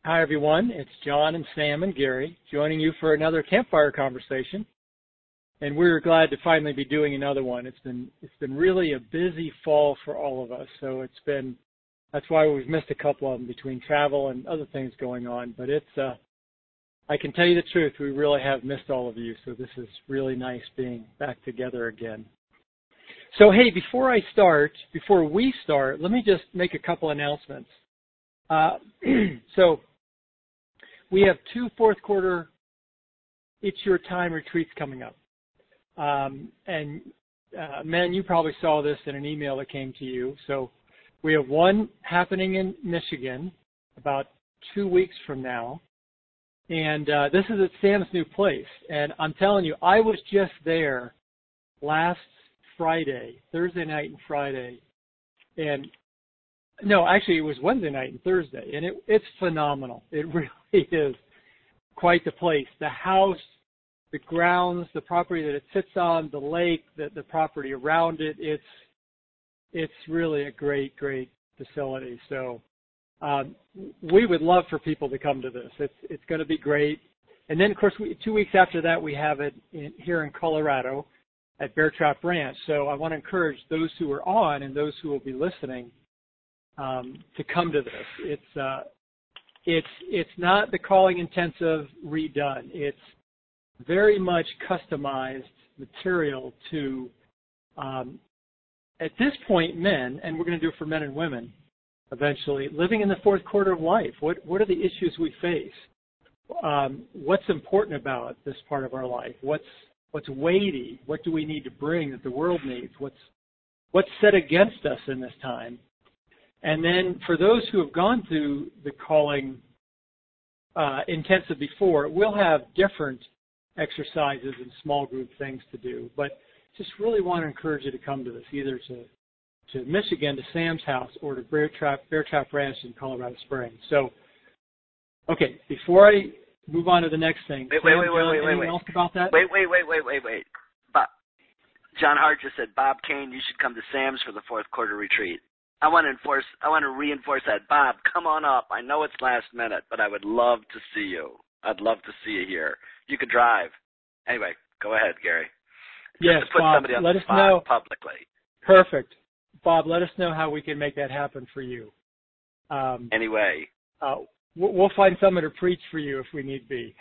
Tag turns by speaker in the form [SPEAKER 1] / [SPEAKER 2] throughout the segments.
[SPEAKER 1] Hi, everyone. It's John and Sam and Gary joining you for another campfire conversation. And we're glad to finally be doing another one. It's been really a busy fall for all of us. So that's why we've missed a couple of them between travel and other things going on. But I can tell you the truth, we really have missed all of you. So this is really nice being back together again. So hey, before we start, let me just make a couple announcements. So we have 2 fourth quarter It's Your Time retreats coming up. Men, you probably saw this in an email that came to you. So we have one happening in Michigan about 2 weeks from now. And this is at Sam's new place. And I'm telling you, I was just there last Friday, Thursday night and Friday. And no, actually it was Wednesday night and Thursday. And it's phenomenal. It really is quite the place. The house, the grounds, the property that it sits on, the lake, the property around it. It's really a great, great facility. So we would love for people to come to this. It's going to be great. And then, of course, 2 weeks after that, we have it here in Colorado at Bear Trap Ranch. So I want to encourage those who are on and those who will be listening to come to this. It's not the calling intensive redone. It's very much customized material to, at this point, men, and we're going to do it for men and women eventually, living in the fourth quarter of life. What are the issues we face? What's important about this part of our life? What's weighty? What do we need to bring that the world needs? What's set against us in this time? And then for those who have gone through the calling intensive before, we'll have different exercises and small group things to do. But just really want to encourage you to come to this, either to Michigan, to Sam's house, or to Bear Trap Ranch in Colorado Springs. So, okay, before I move on to the next thing, anything else about that?
[SPEAKER 2] Wait. John Hart just said, Bob Kane, you should come to Sam's for the fourth quarter retreat. I want to reinforce that. Bob, come on up. I know it's last minute, but I would love to see you. I'd love to see you here. You could drive. Anyway, go ahead, Gary.
[SPEAKER 1] Yes,
[SPEAKER 2] just to put
[SPEAKER 1] Bob,
[SPEAKER 2] somebody on
[SPEAKER 1] let
[SPEAKER 2] the
[SPEAKER 1] us
[SPEAKER 2] spot
[SPEAKER 1] know
[SPEAKER 2] publicly.
[SPEAKER 1] Perfect. Bob, let us know how we can make that happen for you.
[SPEAKER 2] Anyway.
[SPEAKER 1] We'll find someone to preach for you if we need be.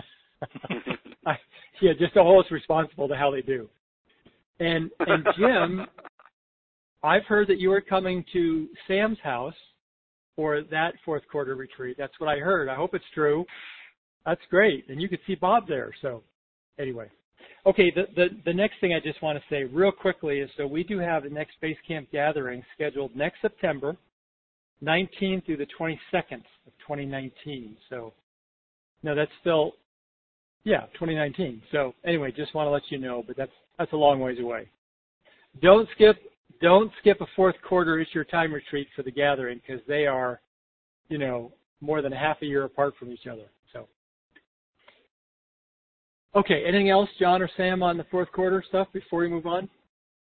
[SPEAKER 1] Just to hold us responsible to how they do. And Jim, I've heard that you are coming to Sam's house for that fourth quarter retreat. That's what I heard. I hope it's true. That's great. And you could see Bob there. So anyway. Okay, the next thing I just want to say real quickly is, so we do have the next Base Camp gathering scheduled next September 19th through the 22nd of 2019. So, no, that's still, 2019. So anyway, just want to let you know, but that's a long ways away. Don't skip a fourth quarter It's Your Time retreat for the gathering, because they are, more than half a year apart from each other. So, okay, anything else, John or Sam, on the fourth quarter stuff before we move on?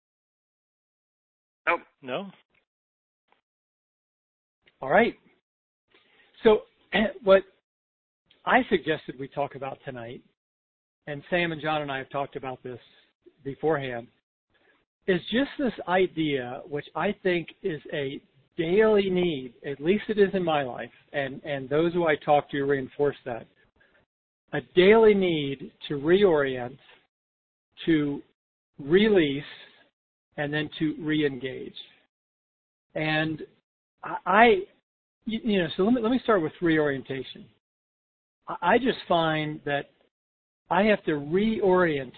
[SPEAKER 2] Nope.
[SPEAKER 3] No.
[SPEAKER 1] All right. So what I suggested we talk about tonight, and Sam and John and I have talked about this beforehand, is just this idea, which I think is a daily need, at least it is in my life, and those who I talk to reinforce that, a daily need to reorient, to release, and then to re-engage. And so let me start with reorientation. I just find that I have to reorient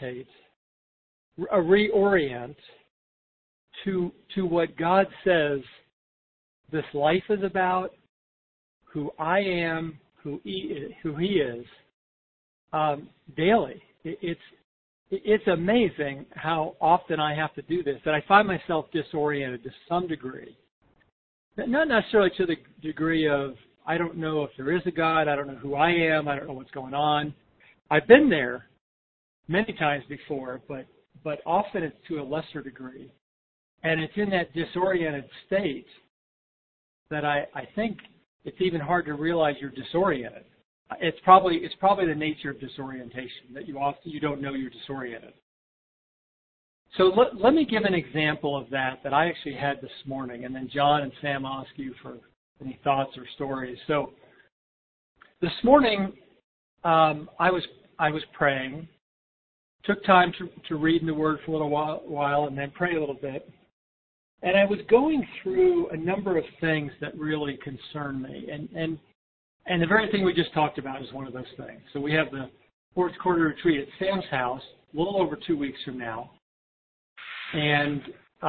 [SPEAKER 1] to what God says this life is about, who I am, who He is, daily. It's amazing how often I have to do this, that I find myself disoriented to some degree. Not necessarily to the degree of, I don't know if there is a God, I don't know who I am, I don't know what's going on. I've been there many times before, but often it's to a lesser degree. And it's in that disoriented state that I think it's even hard to realize you're disoriented. It's probably the nature of disorientation that you don't know you're disoriented. So let me give an example of that I actually had this morning, and then John and Sam, I'll ask you for any thoughts or stories. So this morning, I was praying, took time to read in the Word for a little while, and then pray a little bit. And I was going through a number of things that really concern me, and the very thing we just talked about is one of those things. So we have the fourth quarter retreat at Sam's house, a little over 2 weeks from now. And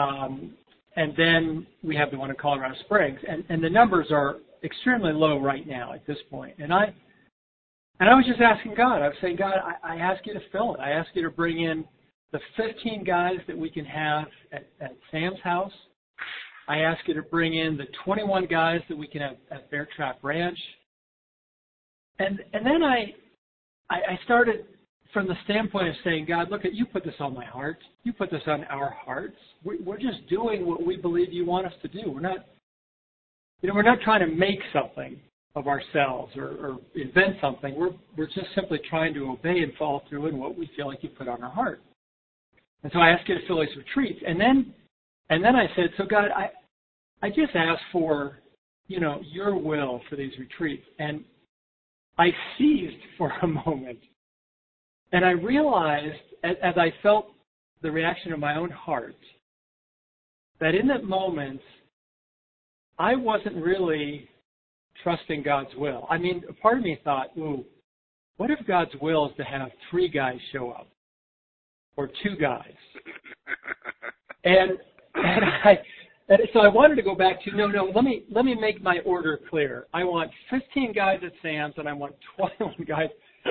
[SPEAKER 1] then we have the one in Colorado Springs, and the numbers are extremely low right now at this point. And I was just asking God. I was saying, God, I ask you to fill it. I ask you to bring in the 15 guys that we can have at Sam's house. I ask you to bring in the 21 guys that we can have at Bear Trap Ranch. And then I started from the standpoint of saying, God, look, you put this on my heart. You put this on our hearts. We're just doing what we believe you want us to do. We're not trying to make something of ourselves or invent something. We're just simply trying to obey and follow through in what we feel like you put on our heart. And so I asked you to fill these retreats. And then I said, so God, I just asked for, your will for these retreats. And I seized for a moment. And I realized, as I felt the reaction of my own heart, that in that moment, I wasn't really trusting God's will. I mean, a part of me thought, ooh, what if God's will is to have 3 guys show up? Or 2 guys? And so I wanted to go back to, no, let me make my order clear. I want 15 guys at Sam's, and I want 21 guys.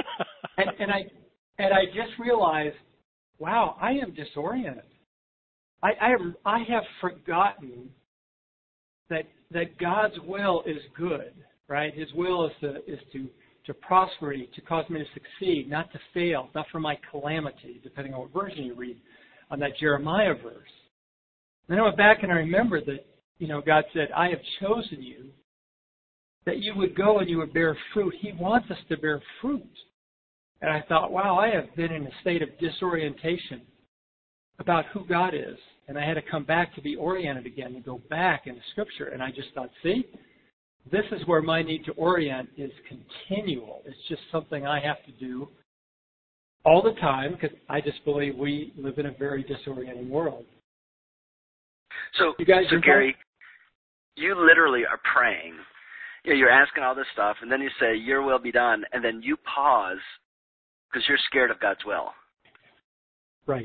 [SPEAKER 1] And I just realized, wow, I am disoriented. I have forgotten that God's will is good, right? His will is to prosper, to cause me to succeed, not to fail, not for my calamity, depending on what version you read on that Jeremiah verse. Then I went back and I remembered that, God said, I have chosen you, that you would go and you would bear fruit. He wants us to bear fruit. And I thought, wow, I have been in a state of disorientation about who God is. And I had to come back to be oriented again and go back into Scripture. And I just thought, see, this is where my need to orient is continual. It's just something I have to do all the time because I just believe we live in a very disorienting world.
[SPEAKER 2] So Gary, you literally are praying. You're asking all this stuff, and then you say, your will be done, and then you pause because you're scared of God's will.
[SPEAKER 1] Right.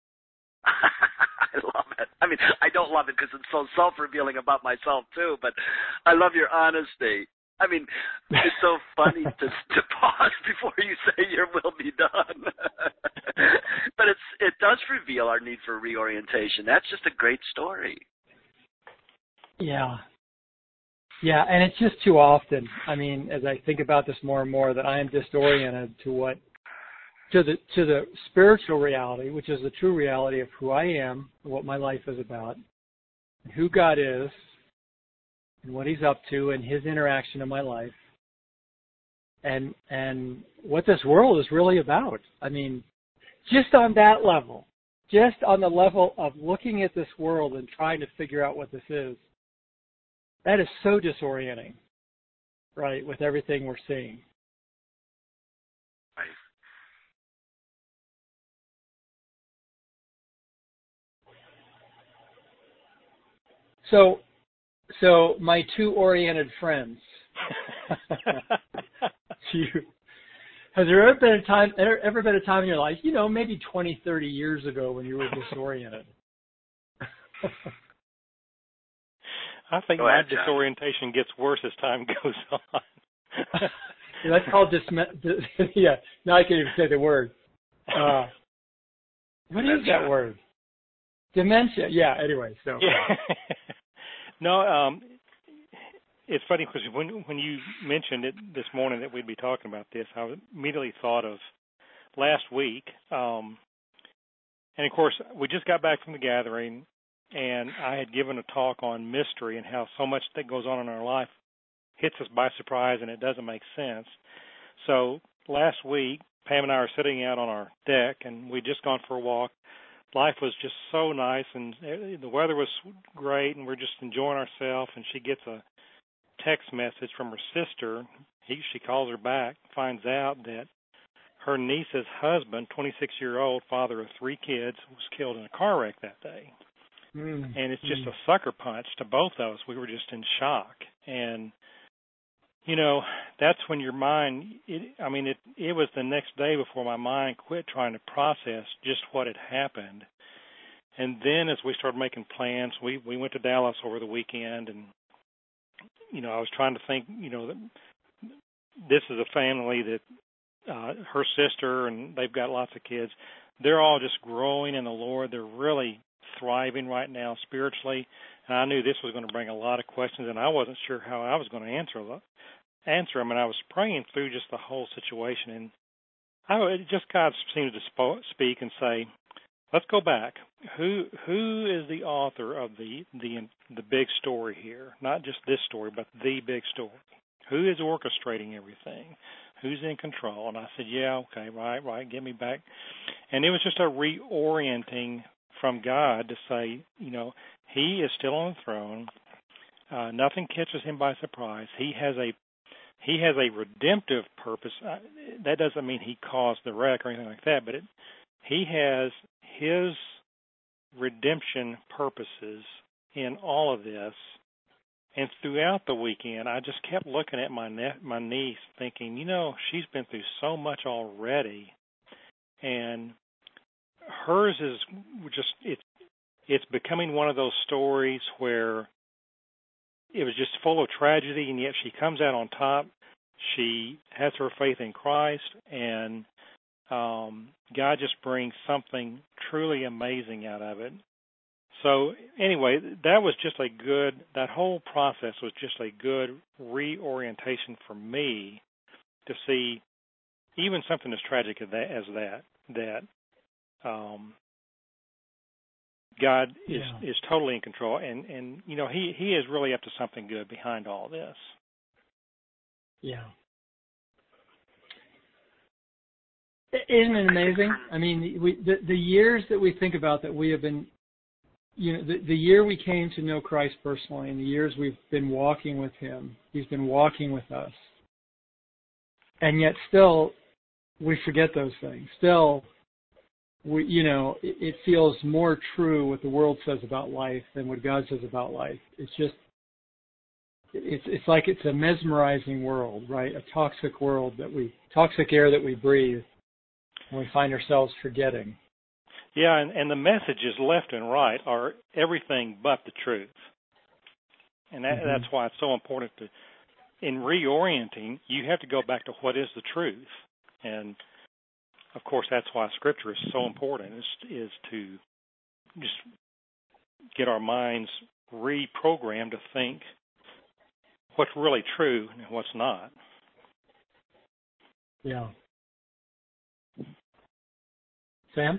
[SPEAKER 2] I love it. I mean, I don't love it because it's so self-revealing about myself, too, but I love your honesty. I mean, it's so funny to pause before you say your will be done. But it does reveal our need for reorientation. That's just a great story.
[SPEAKER 1] Yeah. Yeah, and it's just too often, I mean, as I think about this more and more, that I am disoriented to the spiritual reality, which is the true reality of who I am, what my life is about, and who God is, and what He's up to, and His interaction in my life, and what this world is really about. I mean, just on that level, just on the level of looking at this world and trying to figure out what this is, that is so disorienting, right, with everything we're seeing.
[SPEAKER 2] Right.
[SPEAKER 1] So my 2 oriented friends, has there ever been a time in your life, maybe 20, 30 years ago when you were disoriented?
[SPEAKER 3] I think my disorientation gets worse as time goes on.
[SPEAKER 1] That's called yeah, now I can't even say the word. What is that word? Dementia. Yeah, anyway, so.
[SPEAKER 3] Yeah. No, it's funny because when you mentioned it this morning that we'd be talking about this, I immediately thought of last week. And, of course, we just got back from the gathering, and I had given a talk on mystery and how so much that goes on in our life hits us by surprise and it doesn't make sense. So last week, Pam and I are sitting out on our deck, and we'd just gone for a walk. Life was just so nice, and the weather was great, and we're just enjoying ourselves. And she gets a text message from her sister. She calls her back, finds out that her niece's husband, 26-year-old father of 3 kids, was killed in a car wreck that day. And it's just a sucker punch to both of us. We were just in shock. And, you know, that's when your mind, it was the next day before my mind quit trying to process just what had happened. And then as we started making plans, we went to Dallas over the weekend, and, you know, I was trying to think, you know, that this is a family that her sister, and they've got lots of kids. They're all just growing in the Lord. They're really thriving right now spiritually. And I knew this was going to bring a lot of questions, and I wasn't sure how I was going to answer them. And I was praying through just the whole situation, and God seemed to speak and say, let's go back. Who is the author of the big story here? Not just this story, but the big story. Who is orchestrating everything? Who's in control? And I said, yeah, okay, right, get me back. And it was just a reorienting from God to say, you know, He is still on the throne. Nothing catches Him by surprise. He has a redemptive purpose. That doesn't mean He caused the wreck or anything like that, but He has His redemption purposes in all of this. And throughout the weekend, I just kept looking at my niece thinking, you know, she's been through so much already. And hers is just, it's becoming one of those stories where it was just full of tragedy, and yet she comes out on top. She has her faith in Christ, and God just brings something truly amazing out of it. So anyway, that whole process was just a good reorientation for me to see even something as tragic as that God is totally in control, and you know, He is really up to something good behind all this.
[SPEAKER 1] Yeah. Isn't it amazing? I mean, the years that we think about that we have been, you know, the year we came to know Christ personally, and the years we've been walking with Him, He's been walking with us. And yet still, we forget those things. Still, it feels more true what the world says about life than what God says about life. It's just, it's like it's a mesmerizing world, right? A toxic world toxic air that we breathe, and we find ourselves forgetting.
[SPEAKER 3] Yeah, and the messages left and right are everything but the truth. And that's why it's so important in reorienting, you have to go back to what is the truth. And, of course, that's why Scripture is so important, is to just get our minds reprogrammed to think what's really true and what's not.
[SPEAKER 1] Yeah. Sam?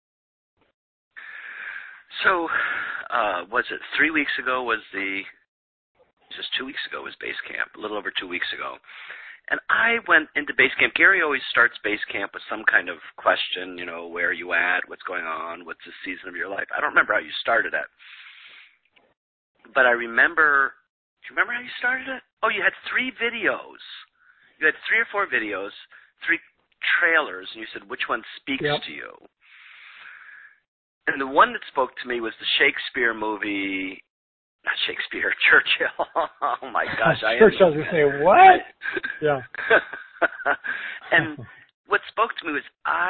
[SPEAKER 2] So, was it 3 weeks ago just 2 weeks ago was base camp, a little over 2 weeks ago. And I went into base camp. Gary always starts base camp with some kind of question, you know, where are you at, what's going on, what's the season of your life. I don't remember how you started it. But I remember, do you remember how you started it? Oh, you had 3 videos. You had 3 or 4 videos, 3 trailers, and you said, which one speaks to you? And the one that spoke to me was the Shakespeare movie, not Shakespeare, Churchill. Oh, my gosh.
[SPEAKER 1] Churchill, I was going to say, what? Yeah.
[SPEAKER 2] And what spoke to me was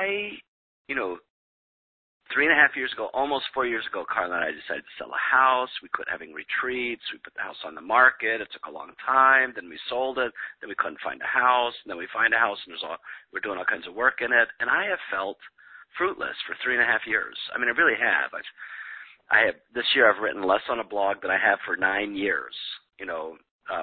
[SPEAKER 2] 3.5 years ago, almost 4 years ago, Carla and I decided to sell a house. We quit having retreats. We put the house on the market. It took a long time. Then we sold it. Then we couldn't find a house. And then we find a house, and we're doing all kinds of work in it. And I have felt fruitless for 3.5 years. I mean, I really have. This year I've written less on a blog than I have for 9 years, you know,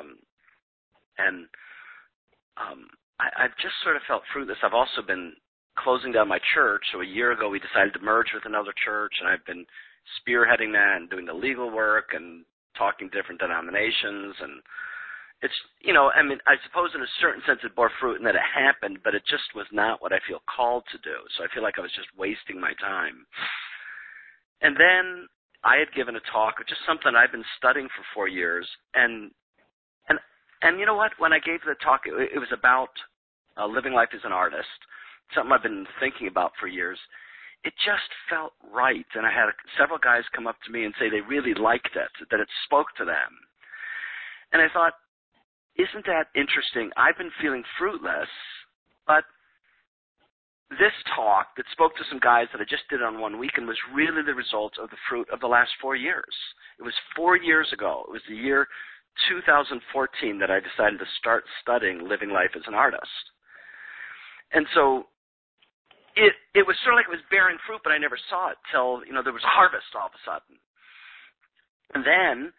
[SPEAKER 2] I've just sort of felt fruitless. I've also been closing down my church. So a year ago we decided to merge with another church, and I've been spearheading that and doing the legal work and talking to different denominations. And, it's, you know, I mean, I suppose in a certain sense it bore fruit and that it happened, but it just was not what I feel called to do. So I feel like I was just wasting my time. And then I had given a talk, just something I've been studying for 4 years, and you know what? When I gave the talk, it was about living life as an artist, something I've been thinking about for years. It just felt right, and I had several guys come up to me and say they really liked it, that it spoke to them. And I thought, isn't that interesting? I've been feeling fruitless, but this talk that spoke to some guys that I just did on one weekend was really the result of the fruit of the last 4 years. It was 4 years ago. It was the year 2014 that I decided to start studying living life as an artist. And so it was sort of like it was bearing fruit, but I never saw it till, you know, there was a harvest all of a sudden. And then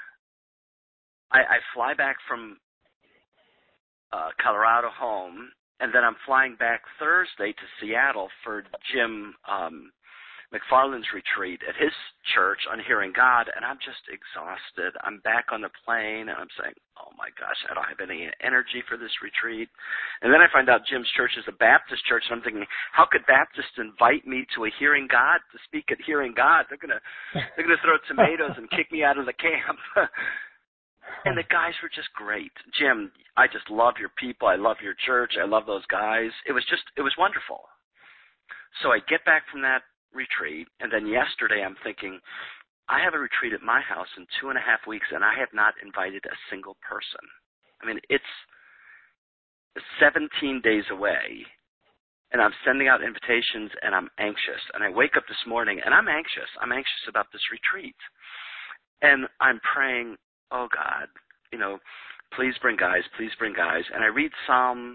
[SPEAKER 2] I fly back from Colorado home, and then I'm flying back Thursday to Seattle for Jim McFarland's retreat at his church on Hearing God, and I'm just exhausted. I'm back on the plane, and I'm saying, oh, my gosh, I don't have any energy for this retreat. And then I find out Jim's church is a Baptist church, and I'm thinking, how could Baptists invite me to a Hearing God to speak at Hearing God? They're gonna throw tomatoes and kick me out of the camp. And the guys were just great. Jim, I just love your people. I love your church. I love those guys. It was wonderful. So I get back from that retreat, and then yesterday I'm thinking, I have a retreat at my house in 2.5 weeks, and I have not invited a single person. I mean, it's 17 days away, and I'm sending out invitations, and I'm anxious. And I wake up this morning, and I'm anxious. I'm anxious about this retreat. And I'm praying, oh, God, you know, please bring guys, please bring guys. And I read Psalm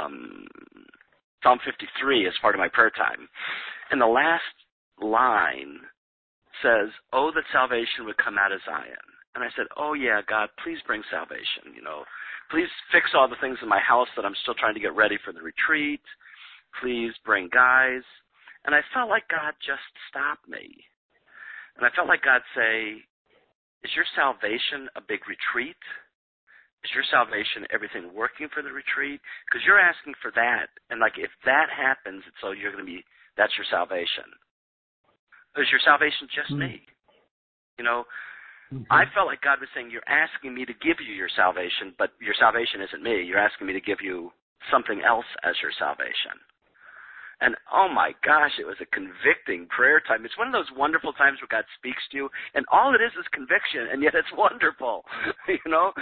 [SPEAKER 2] 53 as part of my prayer time. And the last line says, oh, that salvation would come out of Zion. And I said, oh, yeah, God, please bring salvation, you know. Please fix all the things in my house that I'm still trying to get ready for the retreat. Please bring guys. And I felt like God just stopped me. And I felt like God say, is your salvation a big retreat? Is your salvation everything working for the retreat? Because you're asking for that. And like if that happens, so you're going to be, that's your salvation. Is your salvation just me? You know, I felt like God was saying, you're asking me to give you your salvation, but your salvation isn't me. You're asking me to give you something else as your salvation. And, oh, my gosh, it was a convicting prayer time. It's one of those wonderful times where God speaks to you, and all it is conviction, and yet it's wonderful, you know?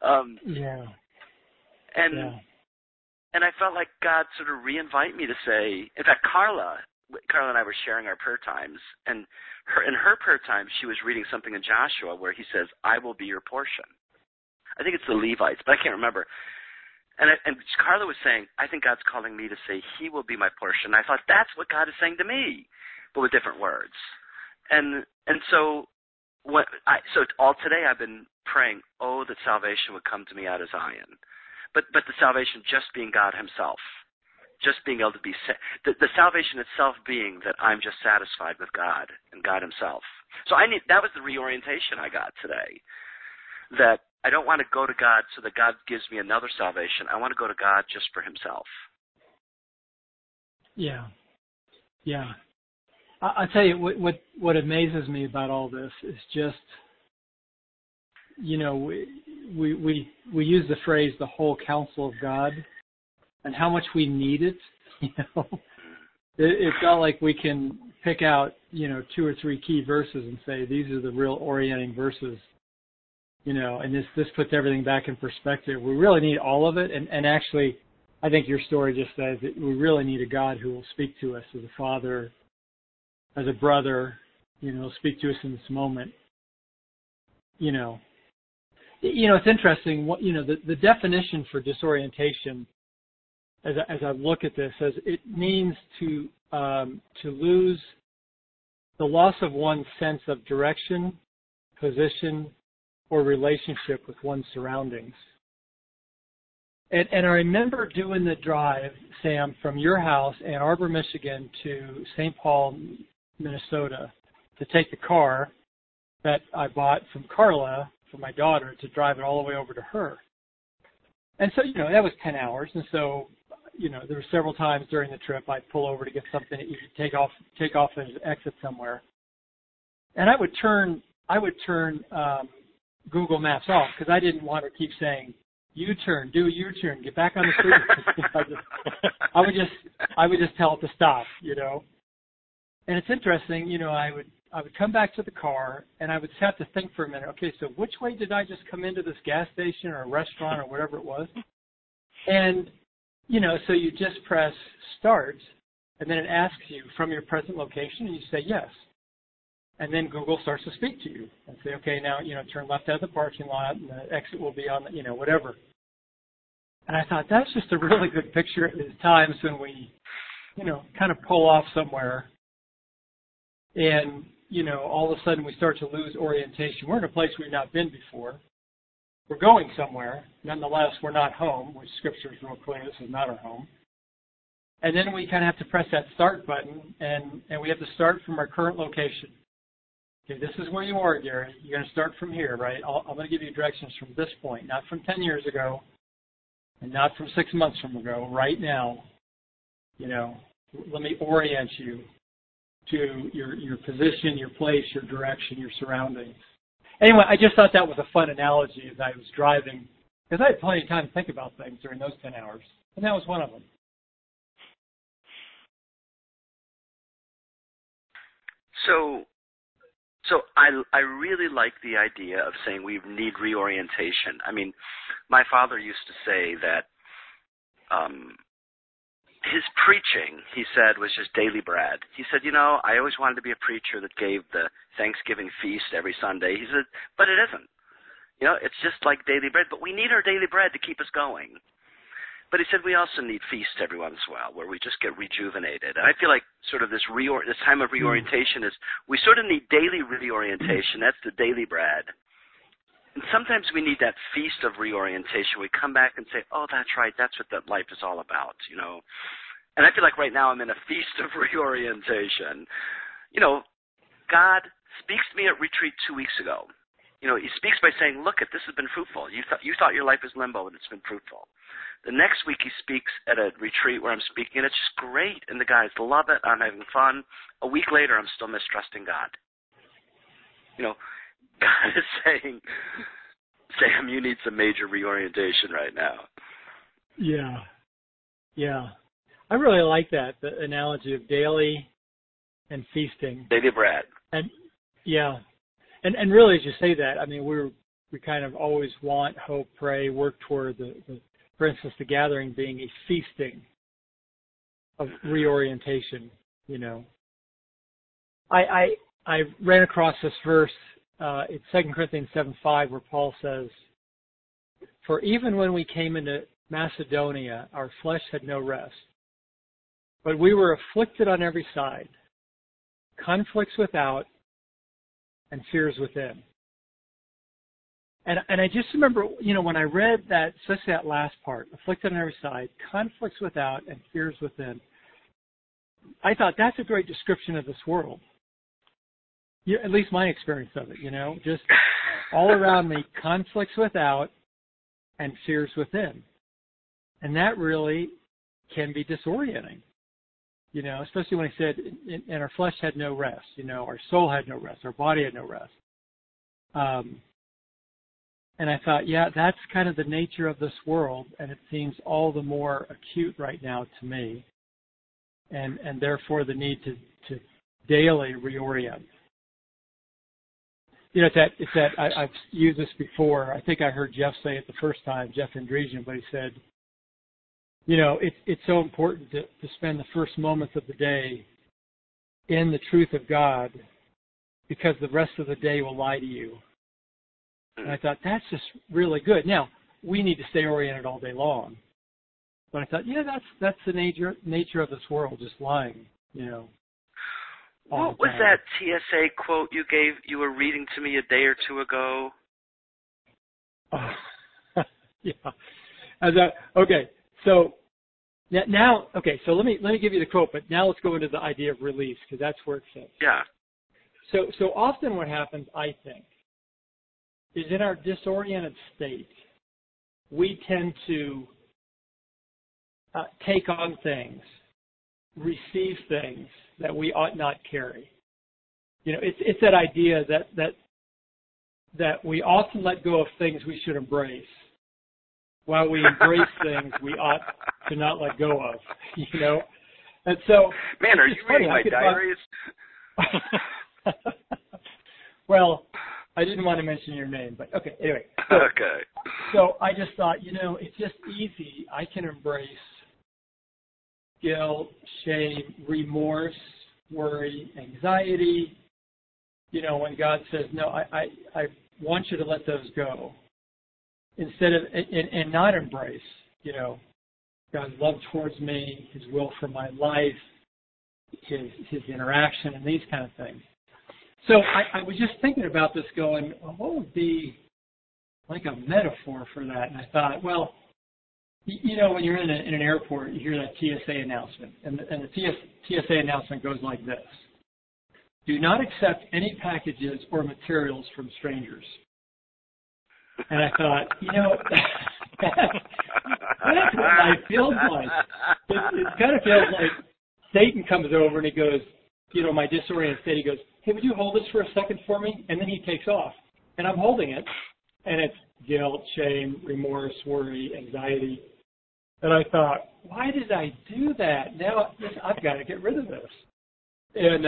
[SPEAKER 2] And I felt like God sort of re-invite me to say, in fact, Carla and I were sharing our prayer times, and in her prayer time, she was reading something in Joshua where he says, I will be your portion. I think it's the Levites, but I can't remember. And Carla was saying, I think God's calling me to say he will be my portion. I thought, that's what God is saying to me, but with different words. And so all today I've been praying, oh, that salvation would come to me out of Zion. But the salvation just being God himself. Just being able to be, the salvation itself being that I'm just satisfied with God and God himself. So that was the reorientation I got today. That I don't want to go to God so that God gives me another salvation. I want to go to God just for himself.
[SPEAKER 1] Yeah. I tell you, what amazes me about all this is just, you know, we use the phrase the whole counsel of God, and how much we need it. You know, it's not like we can pick out, you know, 2 or 3 key verses and say these are the real orienting verses. You know, and this puts everything back in perspective. We really need all of it, and actually, I think your story just says that we really need a God who will speak to us as a father, as a brother, you know, speak to us in this moment. You know, it's interesting. You know, the definition for disorientation, as I look at this, says it means to lose the loss of one's sense of direction, position, or relationship with one's surroundings. And I remember doing the drive, Sam, from your house, Ann Arbor, Michigan, to St. Paul, Minnesota, to take the car that I bought from Carla for my daughter to drive it all the way over to her. And so, that was 10 hours. And so, there were several times during the trip I'd pull over to get something to eat, take off and exit somewhere. And I would turn Google Maps off because I didn't want to keep saying, U-turn, do a U-turn, get back on the freeway. I would just tell it to stop, And it's interesting, I would come back to the car and I would have to think for a minute, okay, so which way did I just come into this gas station or a restaurant or whatever it was? And, so you just press start and then it asks you from your present location and you say yes. And then Google starts to speak to you and say, okay, now, turn left out of the parking lot and the exit will be on the, whatever. And I thought that's just a really good picture of the times when we, kind of pull off somewhere and, all of a sudden we start to lose orientation. We're in a place we've not been before. We're going somewhere. Nonetheless, we're not home, which Scripture is real clear. This is not our home. And then we kind of have to press that start button, and we have to start from our current location. Okay, this is where you are, Gary. You're going to start from here, right? I'm going to give you directions from this point, not from 10 years ago, and not from 6 months from ago. Right now, let me orient you to your position, your place, your direction, your surroundings. Anyway, I just thought that was a fun analogy as I was driving, because I had plenty of time to think about things during those 10 hours, and that was one of them.
[SPEAKER 2] So I really like the idea of saying we need reorientation. I mean, my father used to say that his preaching, he said, was just daily bread. He said, I always wanted to be a preacher that gave the Thanksgiving feast every Sunday. He said, but it isn't. It's just like daily bread, but we need our daily bread to keep us going. But he said we also need feast every once in a while where we just get rejuvenated. And I feel like sort of this time of reorientation is we sort of need daily reorientation. That's the daily bread. And sometimes we need that feast of reorientation. We come back and say, oh, that's right. That's what that life is all about, And I feel like right now I'm in a feast of reorientation. God speaks to me at retreat 2 weeks ago. He speaks by saying, look, this has been fruitful. You thought your life was limbo, and it's been fruitful. The next week he speaks at a retreat where I'm speaking, and it's just great. And the guys love it. I'm having fun. A week later, I'm still mistrusting God. God is saying, Sam, you need some major reorientation right now.
[SPEAKER 1] Yeah. I really like that, the analogy of daily and feasting.
[SPEAKER 2] Daily bread.
[SPEAKER 1] And, yeah. And really, as you say that, I mean, we kind of always want, hope, pray, work toward for instance, the gathering being a feasting of reorientation, I ran across this verse, it's 2 Corinthians 7:5, where Paul says, for even when we came into Macedonia, our flesh had no rest, but we were afflicted on every side, conflicts without, and fears within. And I just remember, when I read that, especially that last part, afflicted on every side, conflicts without, and fears within, I thought that's a great description of this world. At least my experience of it, just all around me, conflicts without, and fears within. And that really can be disorienting, especially when I said, and our flesh had no rest, our soul had no rest, our body had no rest. And I thought, that's kind of the nature of this world, and it seems all the more acute right now to me, and therefore the need to daily reorient. It's that I've used this before. I think I heard Jeff say it the first time, Jeff Andresian, but he said, it's so important to spend the first moments of the day in the truth of God, because the rest of the day will lie to you. And I thought, that's just really good. Now, we need to stay oriented all day long. But I thought, that's the nature of this world, just lying,
[SPEAKER 2] What was that TSA quote you were reading to me a day or two ago?
[SPEAKER 1] Oh, yeah. Okay, so now, so let me give you the quote, but now let's go into the idea of release, because that's where it fits.
[SPEAKER 2] Yeah.
[SPEAKER 1] So often what happens, I think, is in our disoriented state, we tend to take on things, receive things that we ought not carry. It's that idea that we often let go of things we should embrace, while we embrace things we ought to not let go of. And so,
[SPEAKER 2] man, are you reading my diaries?
[SPEAKER 1] Well, I didn't want to mention your name, but okay. Anyway.
[SPEAKER 2] Okay.
[SPEAKER 1] So I just thought, it's just easy. I can embrace guilt, shame, remorse, worry, anxiety. When God says, no, I want you to let those go. Instead of, and not embrace, God's love towards me, His will for my life, His interaction, and these kind of things. So I was just thinking about this going, what would be like a metaphor for that? And I thought, well, when you're in an airport, you hear that TSA announcement. And the TSA announcement goes like this. Do not accept any packages or materials from strangers. And I thought, that's what life feels like. It kind of feels like Satan comes over and he goes, my disoriented state, he goes, hey, would you hold this for a second for me? And then he takes off. And I'm holding it. And it's guilt, shame, remorse, worry, anxiety. And I thought, why did I do that? Now I've got to get rid of this. And,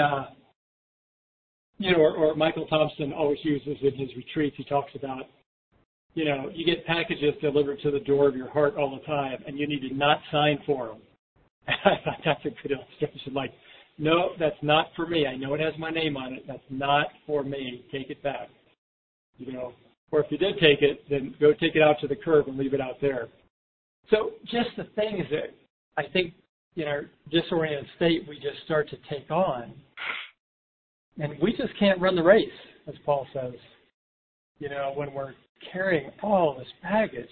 [SPEAKER 1] or Michael Thompson always uses in his retreats, he talks about, you get packages delivered to the door of your heart all the time, and you need to not sign for them. I thought that's a good illustration. Like, no, that's not for me. I know it has my name on it. That's not for me. Take it back. Or if you did take it, then go take it out to the curb and leave it out there. So just the things that I think in our disoriented state we just start to take on, and we just can't run the race, as Paul says, when we're carrying all this baggage.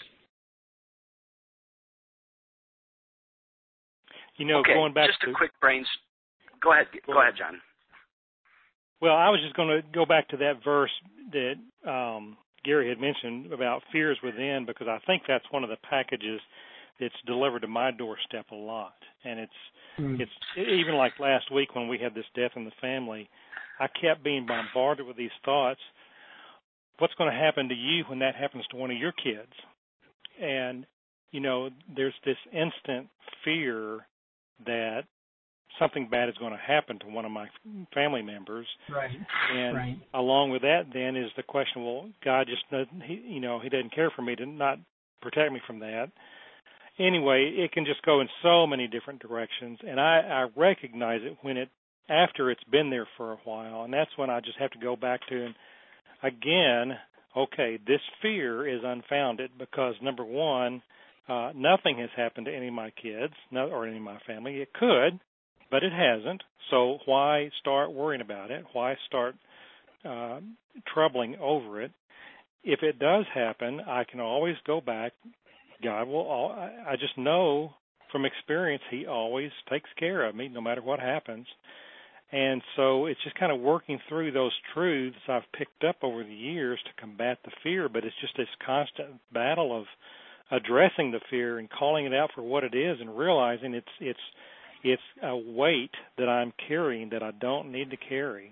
[SPEAKER 2] Okay,
[SPEAKER 3] going back
[SPEAKER 2] just
[SPEAKER 3] to
[SPEAKER 2] a quick Go ahead, John.
[SPEAKER 3] Well, I was just going to go back to that verse that Gary had mentioned about fears within, because I think that's one of the packages that's delivered to my doorstep a lot. And it's even like last week when we had this death in the family, I kept being bombarded with these thoughts. What's going to happen to you when that happens to one of your kids? And, there's this instant fear that something bad is going to happen to one of my family members.
[SPEAKER 1] Right.
[SPEAKER 3] And along with that then is the question, well, God just doesn't, He doesn't care for me to not protect me from that. Anyway, it can just go in so many different directions. And I recognize it after it's been there for a while. And that's when I just have to go back to, and again, okay, this fear is unfounded because, number one, nothing has happened to any of my kids or any of my family. It could, but it hasn't. So why start worrying about it? Why start troubling over it? If it does happen, I can always go back. God will. I just know from experience He always takes care of me no matter what happens. And so it's just kind of working through those truths I've picked up over the years to combat the fear, but it's just this constant battle of addressing the fear and calling it out for what it is and realizing it's a weight that I'm carrying that I don't need to carry.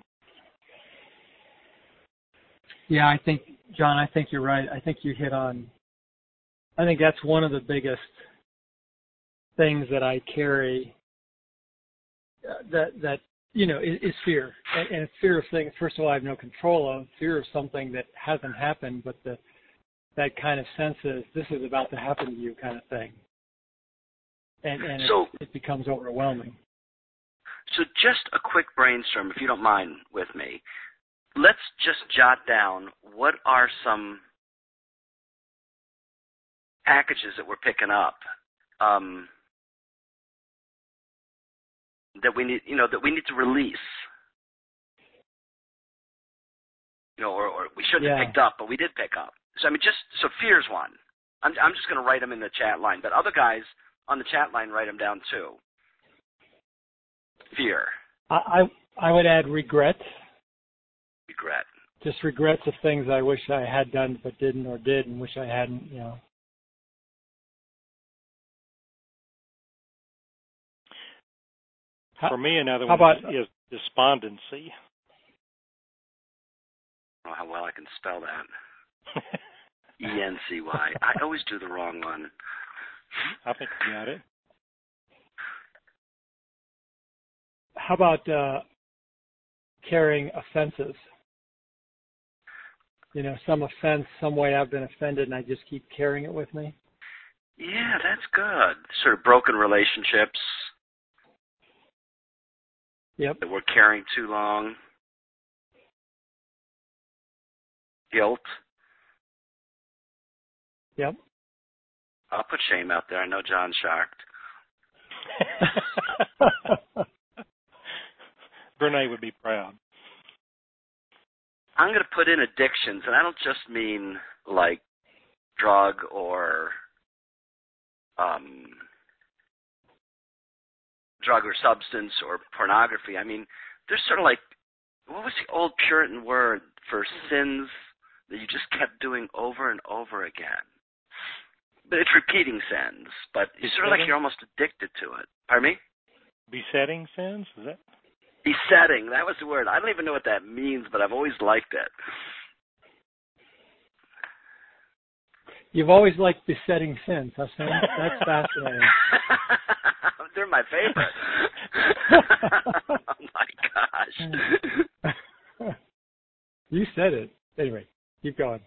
[SPEAKER 1] Yeah, I think, John, you're right. I think you hit on, I think that's one of the biggest things that I carry that is fear. And it's fear of things, first of all, I have no control of, fear of something that hasn't happened, but that kind of sense of this is about to happen to you kind of thing. And so, it becomes overwhelming.
[SPEAKER 2] So just a quick brainstorm, if you don't mind with me. Let's just jot down what are some packages that we're picking up that we need, that we need to release. Or we shouldn't have picked up, but we did pick up. So so fear's one. I'm just going to write them in the chat line, but other guys on the chat line write them down too. Fear.
[SPEAKER 1] I would add regret.
[SPEAKER 2] Regret.
[SPEAKER 1] Just regrets of things I wish I had done but didn't, or did and wish I hadn't.
[SPEAKER 3] For me, another one is despondency.
[SPEAKER 2] I don't know how well I can spell that. E-N-C-Y. I always do the wrong one.
[SPEAKER 3] I think you got it.
[SPEAKER 1] How about carrying offenses? Some offense, some way I've been offended, and I just keep carrying it with me.
[SPEAKER 2] Yeah, that's good. Sort of broken relationships.
[SPEAKER 1] Yep.
[SPEAKER 2] That we're carrying too long. Guilt.
[SPEAKER 1] Yep.
[SPEAKER 2] I'll put shame out there. I know John's shocked.
[SPEAKER 3] Brene would be proud.
[SPEAKER 2] I'm going to put in addictions, and I don't just mean like drug or substance or pornography. I mean, there's sort of like, what was the old Puritan word for sins that you just kept doing over and over again? But it's repeating sins, but it's sort of like you're almost addicted to it. Pardon me?
[SPEAKER 3] Besetting sins? Is that?
[SPEAKER 2] Besetting, that was the word. I don't even know what that means, but I've always liked it.
[SPEAKER 1] You've always liked besetting sins, huh, Sam? That's fascinating.
[SPEAKER 2] They're my favorite. Oh, my gosh.
[SPEAKER 1] You said it. Anyway, keep going.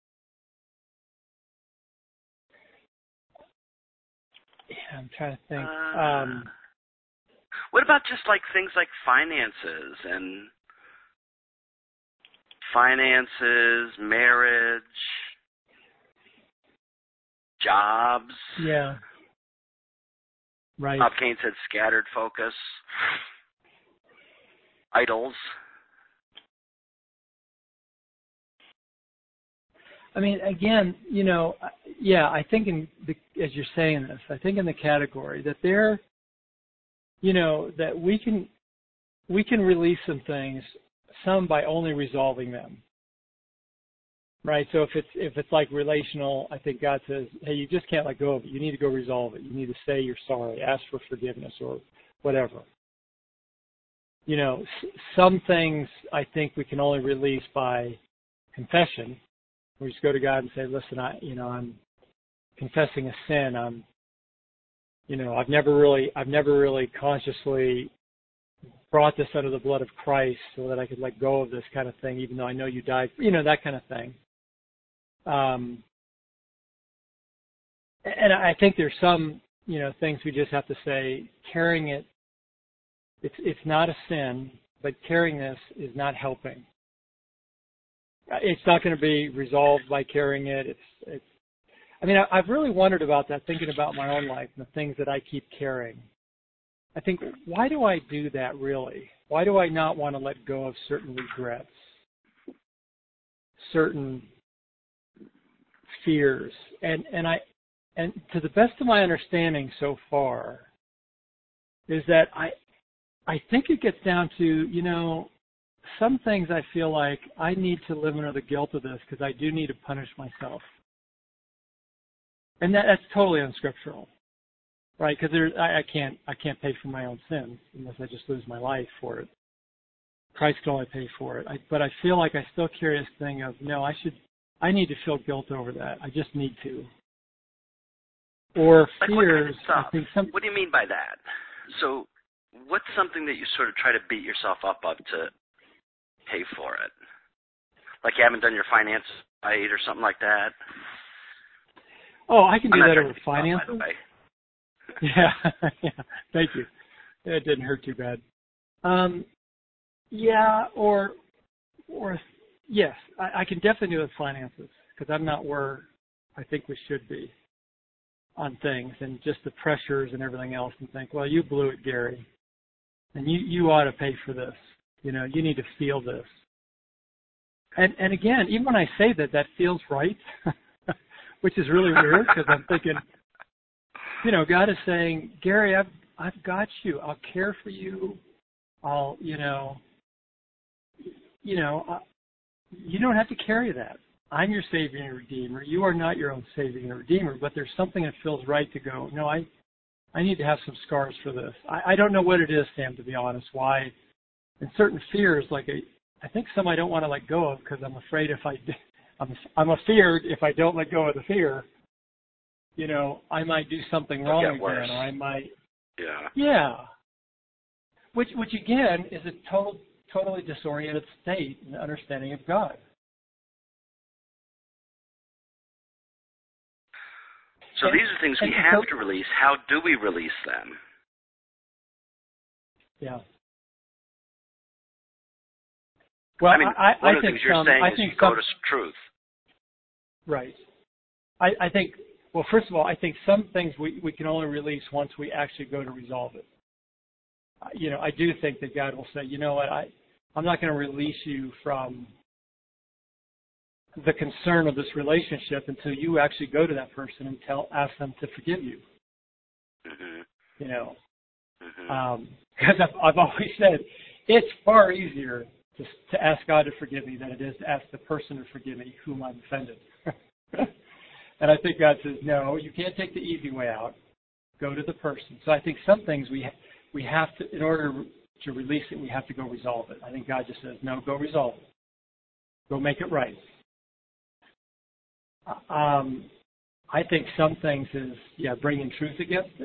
[SPEAKER 1] Yeah, I'm trying to think.
[SPEAKER 2] What about just like things like finances, marriage, jobs?
[SPEAKER 1] Yeah. Right.
[SPEAKER 2] Bob Kane said scattered focus, idols.
[SPEAKER 1] I mean, again, yeah, I think as you're saying this, I think in the category that that we can release some things, some by only resolving them. Right? So if it's like relational, I think God says, hey, you just can't let go of it. You need to go resolve it. You need to say you're sorry, ask for forgiveness or whatever. Some things I think we can only release by confession. We just go to God and say, listen, I'm confessing a sin. I've never really consciously brought this under the blood of Christ so that I could let go of this kind of thing, even though I know you died, that kind of thing. And I think there's some, things we just have to say, carrying it's not a sin, but carrying this is not helping. It's not going to be resolved by carrying it. I've really wondered about that, thinking about my own life and the things that I keep carrying. I think, why do I do that really? Why do I not want to let go of certain regrets, certain fears? And to the best of my understanding so far, is that I think it gets down to, some things I feel like I need to live under the guilt of this because I do need to punish myself. And that's totally unscriptural, right? Because I can't pay for my own sins unless I just lose my life for it. Christ can only pay for it. But I feel like I still carry this thing of, no, I need to feel guilt over that. I just need to. Or
[SPEAKER 2] like
[SPEAKER 1] fears.
[SPEAKER 2] What kind of stuff? What do you mean by that? So what's something that you sort of try to beat yourself up of to pay for it? Like you haven't done your finances right or something like that?
[SPEAKER 1] Oh, I can do that over finances.
[SPEAKER 2] By the way.
[SPEAKER 1] Yeah, thank you. It didn't hurt too bad. Yeah, or yes, I can definitely do it with finances because I'm not where I think we should be on things and just the pressures and everything else, and think, well, you blew it, Gary, and you ought to pay for this. You need to feel this. And again, even when I say that feels right, which is really weird because I'm thinking, God is saying, Gary, I've got you. I'll care for you. I'll, you don't have to carry that. I'm your Savior and Redeemer. You are not your own Savior and Redeemer, but there's something that feels right to go, no, I I need to have some scars for this. I don't know what it is, Sam, to be honest, why. And certain fears, like I think some I don't want to let go of because I'm afraid I'm afeared if I don't let go of the fear, I might do something wrong again, or I might. Yeah. Which again is a totally disoriented state in the understanding of God.
[SPEAKER 2] So these are things we have to release. How do we release them?
[SPEAKER 1] Yeah. Well,
[SPEAKER 2] one of the things you're saying is you go to truth.
[SPEAKER 1] Right. I think, well, first of all, I think some things we can only release once we actually go to resolve it. I do think that God will say, you know what, I'm not going to release you from the concern of this relationship until you actually go to that person and ask them to forgive you.
[SPEAKER 2] Mm-hmm.
[SPEAKER 1] Because I've always said it's far easier to ask God to forgive me than it is to ask the person to forgive me whom I've offended. And I think God says, no, you can't take the easy way out. Go to the person. So I think some things we have to, in order to release it, we have to go resolve it. I think God just says, no, go resolve it. Go make it right. I think some things is, bringing truth against it.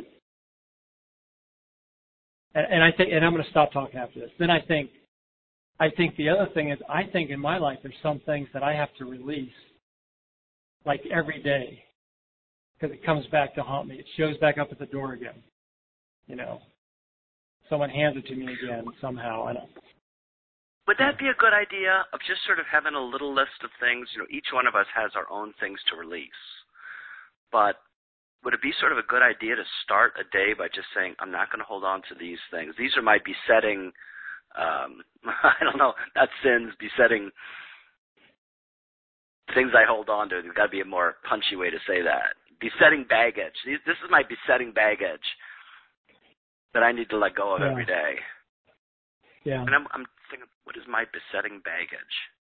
[SPEAKER 1] And I think, and I'm going to stop talking after this. Then I think the other thing is, I think in my life there's some things that I have to release, like every day, because it comes back to haunt me. It shows back up at the door again. Someone hands it to me again somehow.
[SPEAKER 2] Would that be a good idea of just sort of having a little list of things? Each one of us has our own things to release. But would it be sort of a good idea to start a day by just saying, I'm not going to hold on to these things. These are my besetting, I don't know, not sins, besetting things I hold on to. There's got to be a more punchy way to say that. Besetting baggage. This is my besetting baggage that I need to let go of every day.
[SPEAKER 1] Yeah.
[SPEAKER 2] And I'm thinking, what is my besetting baggage?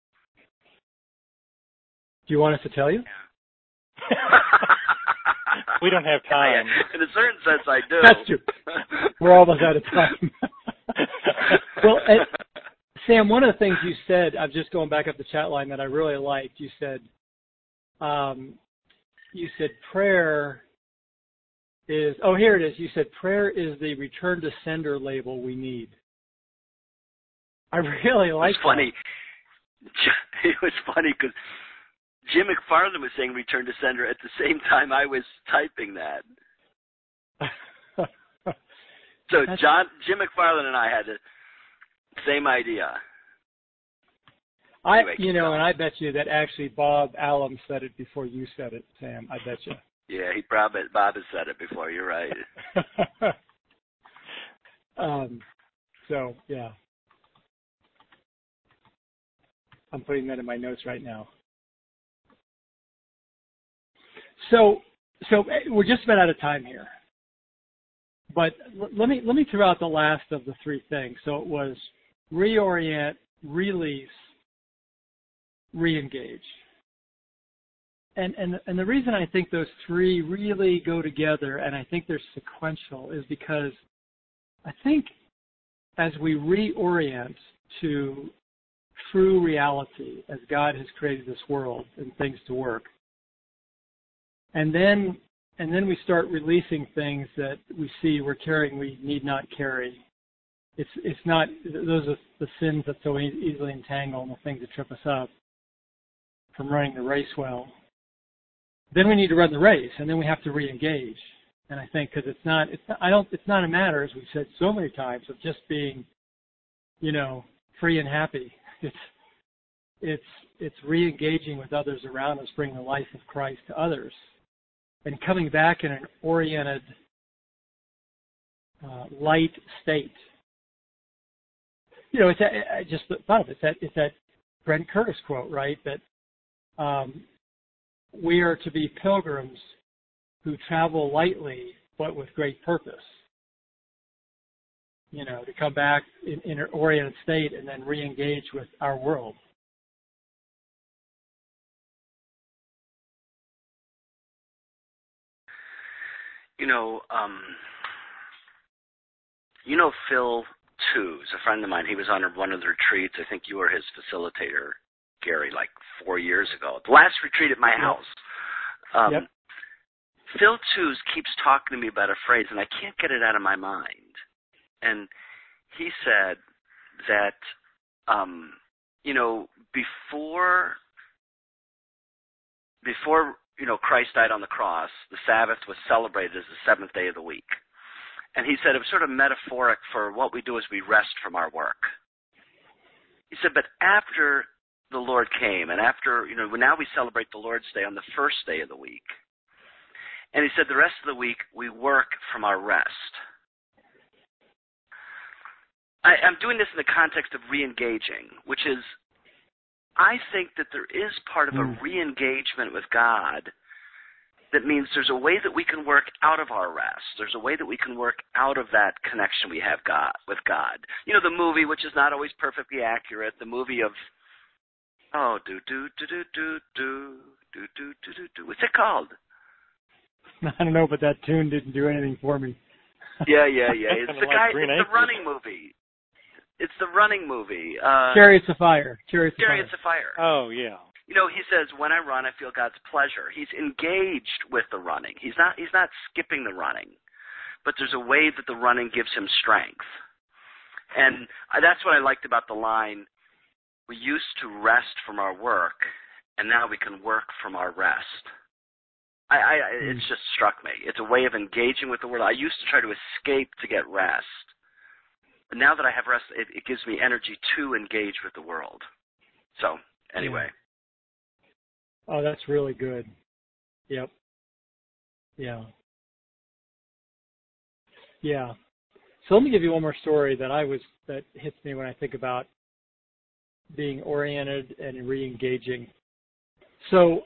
[SPEAKER 1] Do you want us to tell you?
[SPEAKER 2] Yeah.
[SPEAKER 3] We don't have time.
[SPEAKER 2] In a certain sense, I do.
[SPEAKER 1] That's true. We're almost out of time. Well, Sam, one of the things you said, I'm just going back up the chat line that I really liked. You said prayer is, here it is. You said prayer is the return to sender label we need. I really like that.
[SPEAKER 2] Funny. It was funny because Jim McFarland was saying return to sender at the same time I was typing that. So Jim McFarland and I had the same idea.
[SPEAKER 1] Anyway, and I bet you that actually Bob Allen said it before you said it, Sam. I bet you.
[SPEAKER 2] Yeah, Bob has said it before. You're right.
[SPEAKER 1] So, yeah. I'm putting that in my notes right now. So we're just about out of time here. But let me throw out the last of the three things. So it was reorient, release, reengage. And the reason I think those three really go together, and I think they're sequential, is because I think as we reorient to true reality, as God has created this world and things to work, and then we start releasing things that we see we're carrying we need not carry. It's not, those are the sins that so easily entangle and the things that trip us up from running the race well. Then we need to run the race, and then we have to re-engage. And I think because it's not a matter, as we've said so many times, of just being, free and happy. It's re-engaging with others around us, bringing the life of Christ to others, and coming back in an oriented, light state. I just thought of it. It's that Brent Curtis quote, right? That we are to be pilgrims who travel lightly but with great purpose. To come back in an oriented state and then re-engage with our world.
[SPEAKER 2] You know Phil Tews, a friend of mine. He was on one of the retreats. I think you were his facilitator, Gary, like 4 years ago. The last retreat at my house.
[SPEAKER 1] Yep.
[SPEAKER 2] Phil Tews keeps talking to me about a phrase, and I can't get it out of my mind. And he said that, before Christ died on the cross, the Sabbath was celebrated as the seventh day of the week. And he said it was sort of metaphoric for what we do as we rest from our work. He said, but after the Lord came, and after, now we celebrate the Lord's Day on the first day of the week. And he said the rest of the week we work from our rest. I'm doing this in the context of re-engaging, which is, I think that there is part of a re-engagement with God that means there's a way that we can work out of our rest. There's a way that we can work out of that connection we have with God. The movie, which is not always perfectly accurate, the movie of, what's it called?
[SPEAKER 1] I don't know, but that tune didn't do anything for me.
[SPEAKER 2] Yeah. It's the guy, it's the running movie. It's the running movie.
[SPEAKER 1] Chariots of Fire.
[SPEAKER 2] Chariots of Fire.
[SPEAKER 3] Oh, yeah.
[SPEAKER 2] He says, when I run, I feel God's pleasure. He's engaged with the running. He's not skipping the running. But there's a way that the running gives him strength. And that's what I liked about the line, we used to rest from our work, and now we can work from our rest. It's just struck me. It's a way of engaging with the world. I used to try to escape to get rest. But now that I have rest, it gives me energy to engage with the world. So, anyway.
[SPEAKER 1] Oh, that's really good. Yep. Yeah. So let me give you one more story that hits me when I think about being oriented and re-engaging. So,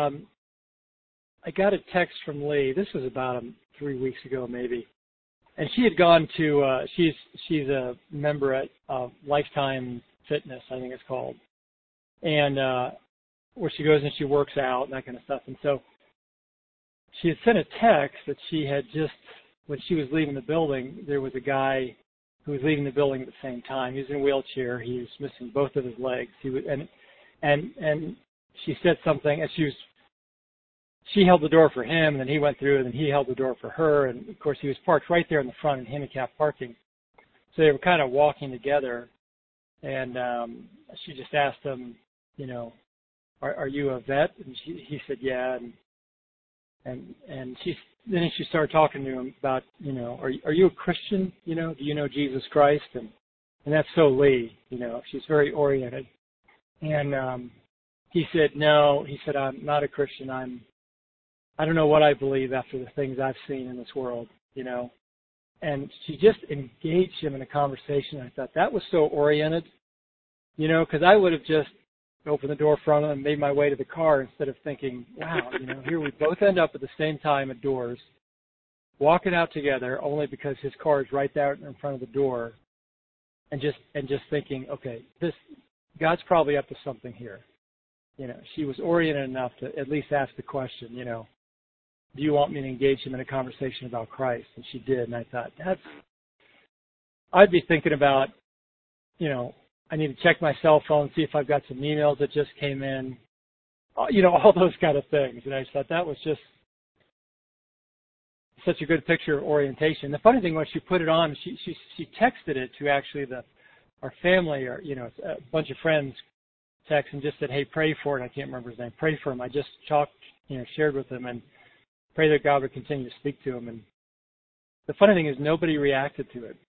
[SPEAKER 1] I got a text from Lee. This was about 3 weeks ago, maybe. And she had gone to, she's a member at Lifetime Fitness, I think it's called. And where she goes and she works out and that kind of stuff. And so she had sent a text that she had just, when she was leaving the building, there was a guy who was leaving the building at the same time. He was in a wheelchair. He was missing both of his legs. He was, and she said something, and she held the door for him, and then he went through, and then he held the door for her. And, of course, he was parked right there in the front in handicapped parking. So they were kind of walking together, and she just asked him, are you a vet? And he said, yeah. And then she started talking to him about, are you a Christian? Do you know Jesus Christ? And that's so Lee, she's very oriented. And he said, no. He said, I'm not a Christian. I don't know what I believe after the things I've seen in this world, And she just engaged him in a conversation. I thought that was so oriented, because I would have just opened the door from him and made my way to the car instead of thinking, wow, here we both end up at the same time at doors, walking out together only because his car is right there in front of the door, and just thinking, okay, God's probably up to something here. She was oriented enough to at least ask the question, do you want me to engage him in a conversation about Christ? And she did, and I thought, I'd be thinking about, I need to check my cell phone, see if I've got some emails that just came in, all those kind of things. And I just thought that was just such a good picture of orientation. The funny thing was she put it on, she texted it to actually our family, or, a bunch of friends text and just said, hey, pray for it. I can't remember his name. Pray for him. I just shared with him and pray that God would continue to speak to him. And the funny thing is nobody reacted to it.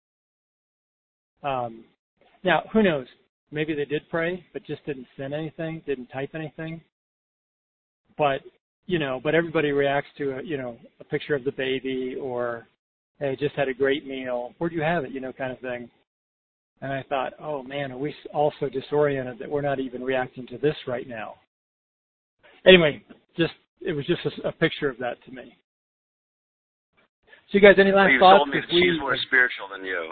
[SPEAKER 1] Now, who knows? Maybe they did pray, but just didn't send anything, didn't type anything. But, but everybody reacts to a picture of the baby, or, hey, just had a great meal. Where'd you have it? Kind of thing. And I thought, oh man, are we all so disoriented that we're not even reacting to this right now? Anyway, it was just a picture of that to me. So you guys, any last
[SPEAKER 2] you
[SPEAKER 1] thoughts?
[SPEAKER 2] Told me that she's more spiritual than you.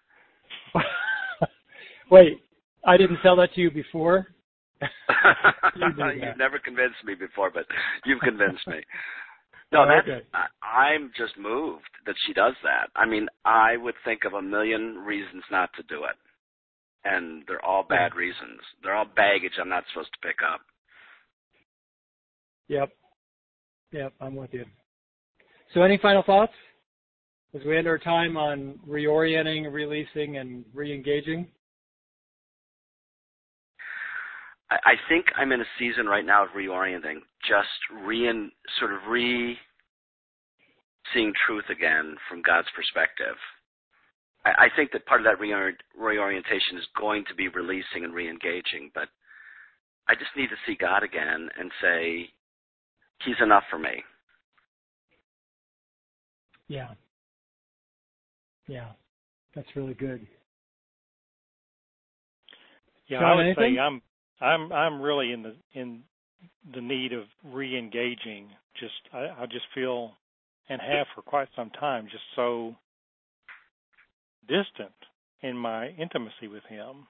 [SPEAKER 1] Wait, I didn't tell that to you before?
[SPEAKER 2] You've never convinced me before, but you've convinced me. No,
[SPEAKER 1] okay.
[SPEAKER 2] I'm just moved that she does that. I mean, I would think of a million reasons not to do it. And they're all bad reasons. They're all baggage I'm not supposed to pick up.
[SPEAKER 1] Yep, I'm with you. So any final thoughts as we end our time on reorienting, releasing, and re-engaging?
[SPEAKER 2] I think I'm in a season right now of reorienting, just seeing truth again from God's perspective. I think that part of that reorientation is going to be releasing and re-engaging, but I just need to see God again and say, He's enough for me.
[SPEAKER 1] Yeah, that's really good.
[SPEAKER 3] Yeah,
[SPEAKER 1] John,
[SPEAKER 3] I would
[SPEAKER 1] anything?
[SPEAKER 3] say I'm really in the need of re-engaging. I just feel, and have for quite some time, just so distant in my intimacy with Him.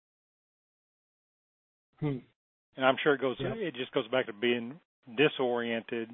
[SPEAKER 3] And I'm sure it just goes back to being disoriented.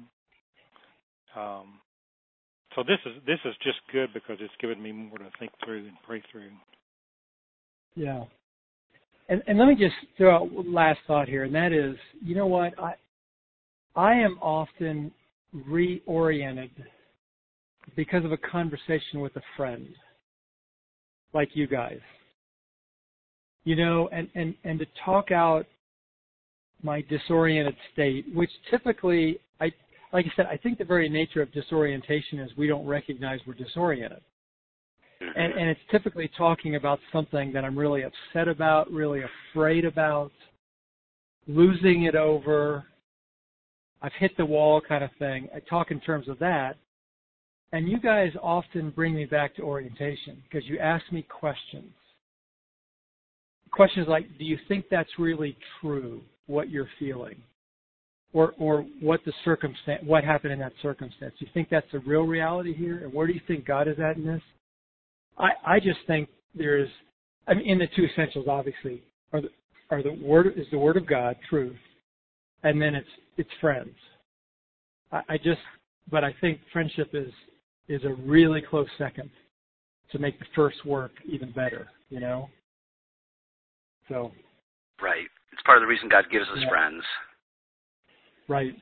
[SPEAKER 3] So this is just good because it's given me more to think through and pray through. Yeah.
[SPEAKER 1] And let me just throw out one last thought here, and that is, you know what? I am often reoriented because of a conversation with a friend, like you guys. You know, and to talk out my disoriented state, which typically, like I said, I think the very nature of disorientation is we don't recognize we're disoriented. And it's typically talking about something that I'm really upset about, really afraid about, losing it over, I've hit the wall kind of thing. I talk in terms of that. And you guys often bring me back to orientation because you ask me questions. Questions like, do you think that's really true, what you're feeling? Or what the circumstance, what happened in that circumstance? Do you think that's a real reality here? And where do you think God is at in this? I just think in the two essentials, obviously, is the Word of God, truth, and then it's friends. But I think friendship is a really close second to make the first work even better, you know? So.
[SPEAKER 2] Right. It's part of the reason God gives us friends.
[SPEAKER 1] Right.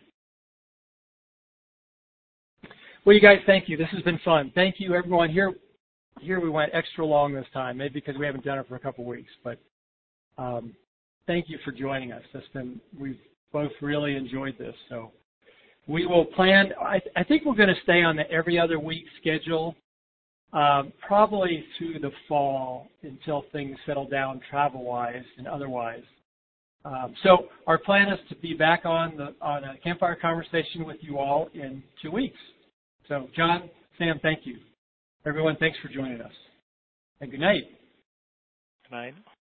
[SPEAKER 1] Well, you guys, thank you. This has been fun. Thank you, everyone. Here we went extra long this time, maybe because we haven't done it for a couple of weeks. But thank you for joining us. We've both really enjoyed this. So we will plan. I think we're going to stay on the every other week schedule, probably through the fall until things settle down travel-wise and otherwise. So our plan is to be back on a campfire conversation with you all in 2 weeks. So John, Sam, thank you. Everyone, thanks for joining us. And good night.
[SPEAKER 3] Good night.